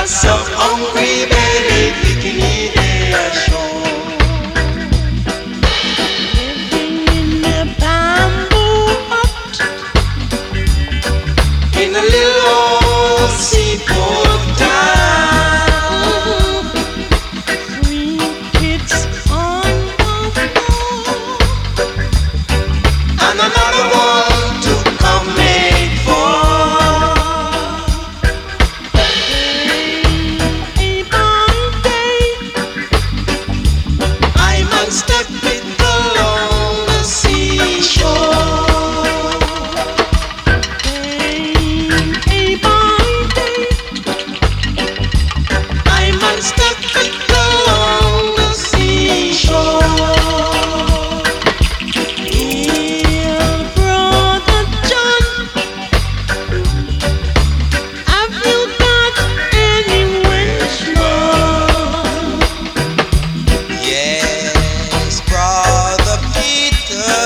Lots of hungry belly picking in their show. Living in a bamboo hut In a little old seaport town. Three kids on the floor. And another one to come make for. Day by day, I'm unstepping along the seashore. day by day, I'm unstepping along the seashore. dear brother John, have you got any wish, Lord? Yes, brother Peter,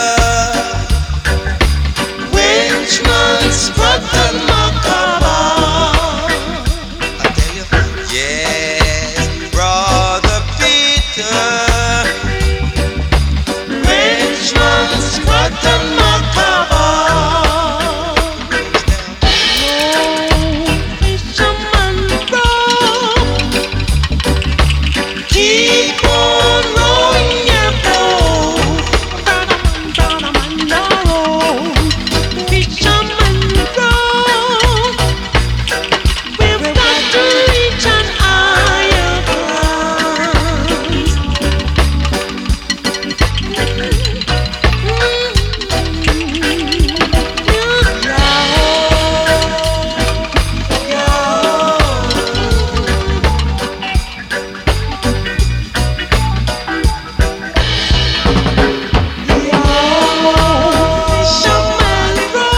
Winchman's brother Macabre. I tell you, yes, brother Peter, Winchman's brother Macabre. Fisherman bro, Keep on rowing your boat. brother man, your own. Fisherman bro, we've got to reach an higher Fisherman bro,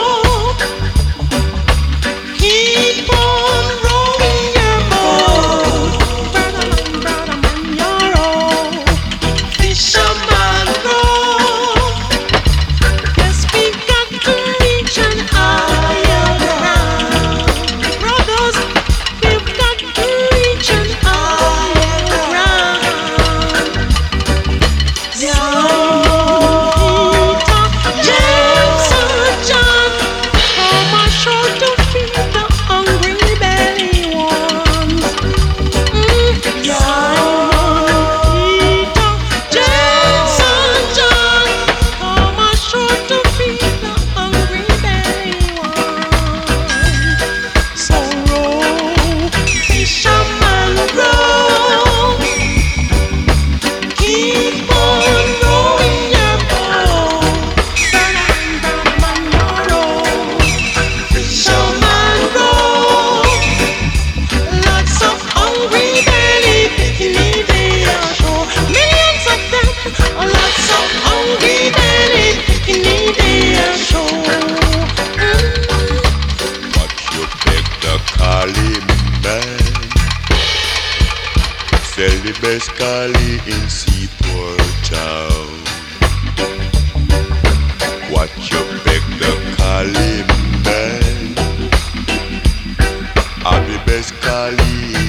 keep on rowing your boat. Brother man, your own. Fisherman bro, Yes, we've got to reach an higher ground. Brothers, we've got to reach an higher ground. James and John, come ashore to feed the hungry belly ones. James and John, come ashore to feed the hungry belly ones. So row, fisherman row, keep on rowing your boat. Brother man, your own. Fisherman row, lots of hungry belly picking their shore. Millions of them, lots of hungry belly picking their shore. But you beg the calling man. Sell the best collie in Seaport Town. What you beg the calling man? Are the best collie